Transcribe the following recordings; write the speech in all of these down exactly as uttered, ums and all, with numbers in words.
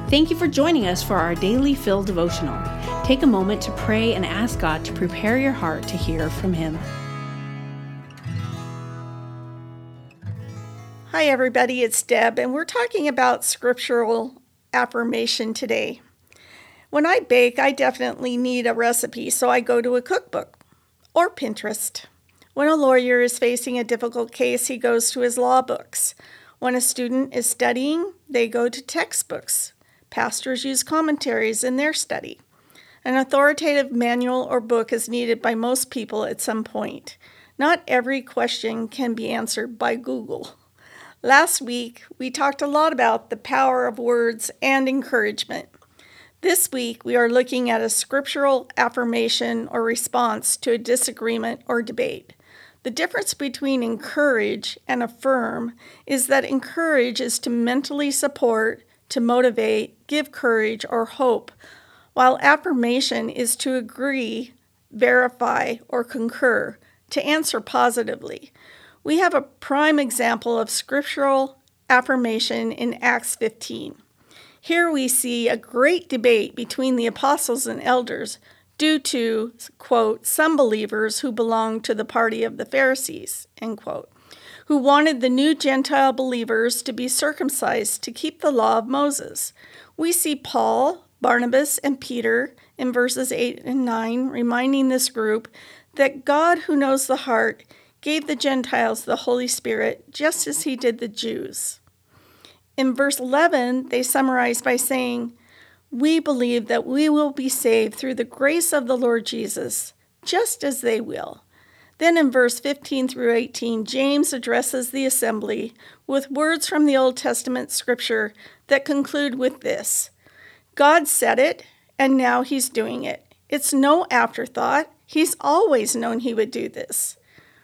Thank you for joining us for our Daily Fill devotional. Take a moment to pray and ask God to prepare your heart to hear from Him. Hi everybody, it's Deb, and we're talking about scriptural affirmation today. When I bake, I definitely need a recipe, so I go to a cookbook or Pinterest. When a lawyer is facing a difficult case, he goes to his law books. When a student is studying, they go to textbooks. Pastors use commentaries in their study. An authoritative manual or book is needed by most people at some point. Not every question can be answered by Google. Last week, we talked a lot about the power of words and encouragement. This week, we are looking at a scriptural affirmation or response to a disagreement or debate. The difference between encourage and affirm is that encourage is to mentally support, to motivate, give courage, or hope, while affirmation is to agree, verify, or concur, to answer positively. We have a prime example of scriptural affirmation in Acts fifteen. Here we see a great debate between the apostles and elders due to, quote, some believers who belonged to the party of the Pharisees, end quote, who wanted the new Gentile believers to be circumcised to keep the law of Moses. We see Paul, Barnabas, and Peter in verses eight and nine reminding this group that God, who knows the heart, gave the Gentiles the Holy Spirit just as he did the Jews. In verse eleven, they summarize by saying, "We believe that we will be saved through the grace of the Lord Jesus, just as they will." Then in verse fifteen through eighteen, James addresses the assembly with words from the Old Testament scripture that conclude with this: God said it, and now he's doing it. It's no afterthought. He's always known he would do this.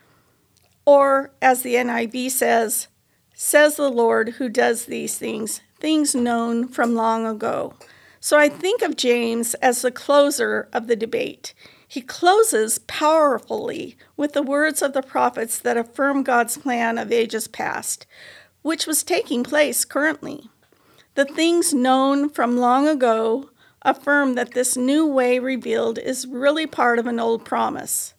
Or, as the N I V says, says the Lord who does these things, things known from long ago. So I think of James as the closer of the debate. He closes powerfully with the words of the prophets that affirm God's plan of ages past, which was taking place currently. The things known from long ago affirm that this new way revealed is really part of an old promise.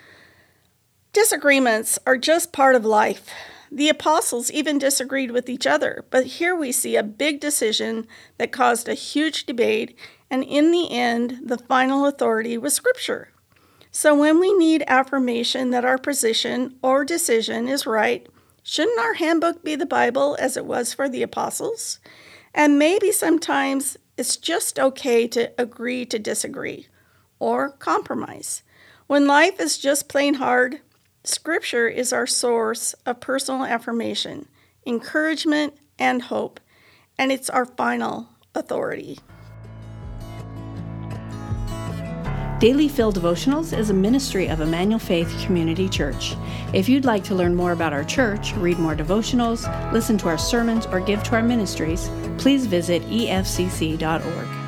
Disagreements are just part of life. The apostles even disagreed with each other, but here we see a big decision that caused a huge debate, and in the end, the final authority was Scripture. So when we need affirmation that our position or decision is right, shouldn't our handbook be the Bible as it was for the apostles? And maybe sometimes it's just okay to agree to disagree or compromise. When life is just plain hard, Scripture is our source of personal affirmation, encouragement, and hope, and it's our final authority. Daily Fill Devotionals is a ministry of Emmanuel Faith Community Church. If you'd like to learn more about our church, read more devotionals, listen to our sermons, or give to our ministries, please visit e f c c dot org.